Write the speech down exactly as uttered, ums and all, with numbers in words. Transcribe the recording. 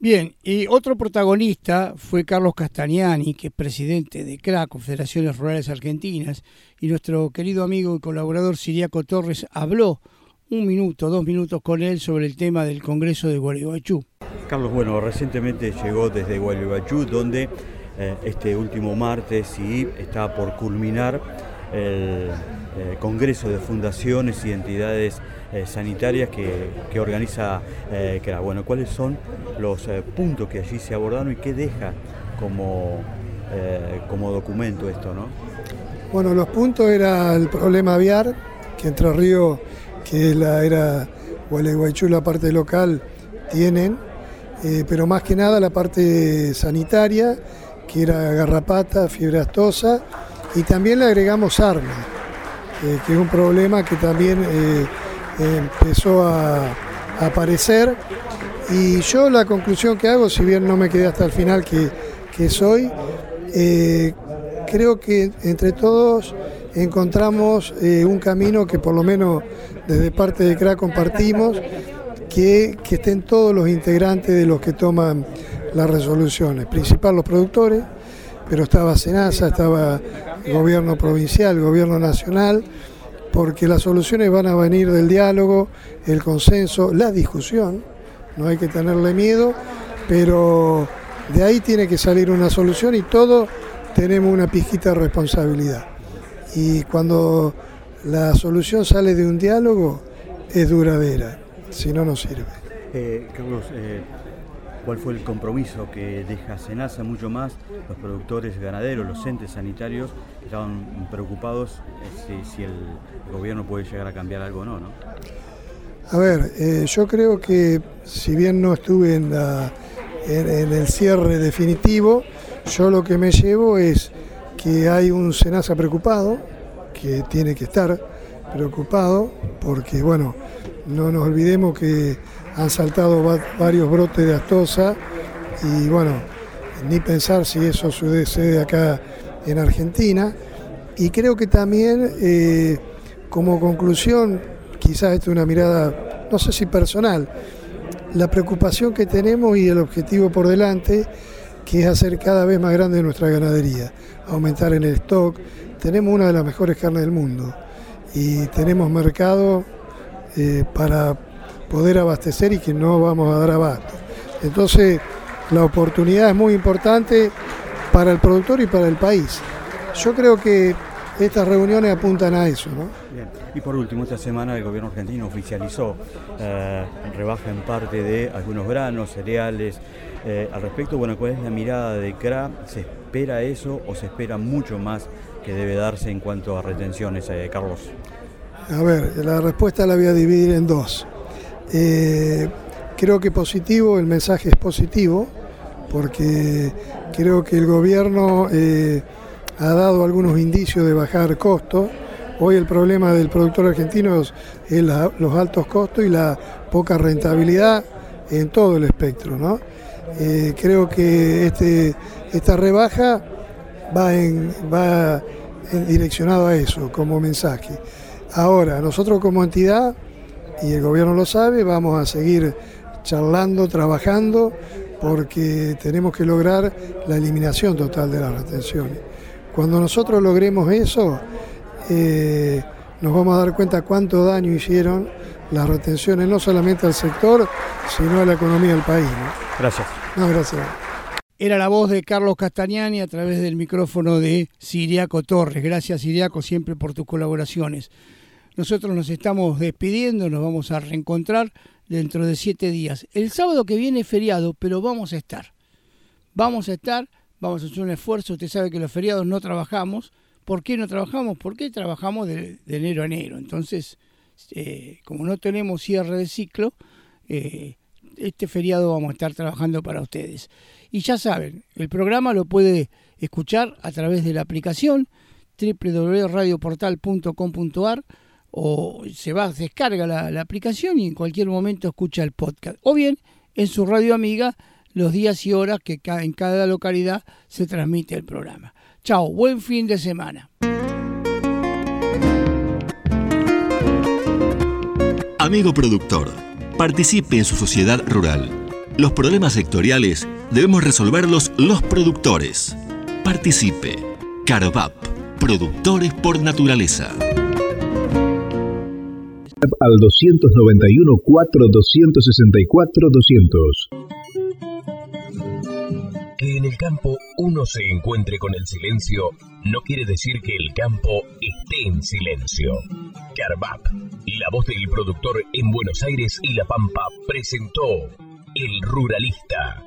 Bien, y otro protagonista fue Carlos Castagnani, que es presidente de C R A, Confederaciones Rurales Argentinas, y nuestro querido amigo y colaborador Ciriaco Torres habló un minuto, dos minutos con él sobre el tema del Congreso de Gualeguaychú. Carlos, bueno, recientemente llegó desde Gualeguaychú, donde eh, este último martes y está por culminar el eh, Congreso de Fundaciones y Entidades eh, Sanitarias que, que organiza eh, C R A. Bueno, ¿cuáles son los eh, puntos que allí se abordaron y qué deja como, eh, como documento esto, ¿no? Bueno, los puntos era el problema aviar, que Entre Ríos, que la era Gualeguaychú, la parte local, tienen, eh, pero más que nada la parte sanitaria, que era garrapata, fiebre aftosa, y también le agregamos sarna, eh, que es un problema que también eh, empezó a, a aparecer. Y yo la conclusión que hago, si bien no me quedé hasta el final que, que soy, eh, creo que entre todos encontramos eh, un camino que por lo menos desde parte de C R A compartimos, que, que estén todos los integrantes de los que toman las resoluciones, principal los productores, pero estaba SENASA, estaba el gobierno provincial, el gobierno nacional, porque las soluciones van a venir del diálogo, el consenso, la discusión, no hay que tenerle miedo, pero de ahí tiene que salir una solución y todos tenemos una pizquita de responsabilidad. Y cuando la solución sale de un diálogo, es duradera, si no, no sirve. Eh, Carlos, eh, ¿cuál fue el compromiso que deja SENASA? Mucho más los productores ganaderos, los entes sanitarios, estaban preocupados eh, si, si el gobierno puede llegar a cambiar algo o no, ¿no? A ver, eh, yo creo que si bien no estuve en, la, en, en el cierre definitivo, yo lo que me llevo es que hay un SENASA preocupado, que tiene que estar preocupado, porque bueno, no nos olvidemos que han saltado va, varios brotes de aftosa y bueno, ni pensar si eso sucede acá en Argentina. Y creo que también eh, como conclusión, quizás esto es una mirada, no sé si personal, la preocupación que tenemos y el objetivo por delante, que es hacer cada vez más grande nuestra ganadería, aumentar en el stock. Tenemos una de las mejores carnes del mundo y tenemos mercado eh, para poder abastecer y que no vamos a dar abasto. Entonces, la oportunidad es muy importante para el productor y para el país. Yo creo que estas reuniones apuntan a eso, ¿no? Bien. Y por último, esta semana el gobierno argentino oficializó eh, rebaja en parte de algunos granos, cereales. Eh, al respecto, bueno, ¿cuál es la mirada de C R A? ¿Se espera eso o se espera mucho más que debe darse en cuanto a retenciones, eh, Carlos? A ver, la respuesta la voy a dividir en dos. Eh, creo que positivo, el mensaje es positivo, porque creo que el gobierno eh, ha dado algunos indicios de bajar costos. Hoy el problema del productor argentino es la, los altos costos y la poca rentabilidad en todo el espectro, ¿no? Eh, creo que este, esta rebaja va, en, va en direccionado a eso como mensaje. Ahora, nosotros como entidad, y el gobierno lo sabe, vamos a seguir charlando, trabajando, porque tenemos que lograr la eliminación total de las retenciones. Cuando nosotros logremos eso, eh, nos vamos a dar cuenta cuánto daño hicieron las retenciones, no solamente al sector, sino a la economía del país, ¿no? Gracias. No, gracias. Era la voz de Carlos Castagnani a través del micrófono de Ciriaco Torres. Gracias, Ciriaco, siempre por tus colaboraciones. Nosotros nos estamos despidiendo, nos vamos a reencontrar dentro de siete días. El sábado que viene es feriado, pero vamos a estar. Vamos a estar, vamos a hacer un esfuerzo. Usted sabe que los feriados no trabajamos. ¿Por qué no trabajamos? Porque trabajamos de, de enero a enero. Entonces, eh, como no tenemos cierre de ciclo, eh, este feriado vamos a estar trabajando para ustedes. Y ya saben, el programa lo puede escuchar a través de la aplicación doble u doble u doble u punto radio portal punto com punto a r o se va, descarga la, la aplicación y en cualquier momento escucha el podcast. O bien en su radio amiga los días y horas que en cada localidad se transmite el programa. Chao, buen fin de semana. Amigo productor, participe en su sociedad rural. Los problemas sectoriales debemos resolverlos los productores. Participe. Carvap, productores por naturaleza. Al doscientos noventa y uno, cuatro, doscientos sesenta y cuatro, doscientos. Que en el campo uno se encuentre con el silencio no quiere decir que el campo esté en silencio. Carvap, la voz del productor en Buenos Aires y La Pampa, presentó El Ruralista.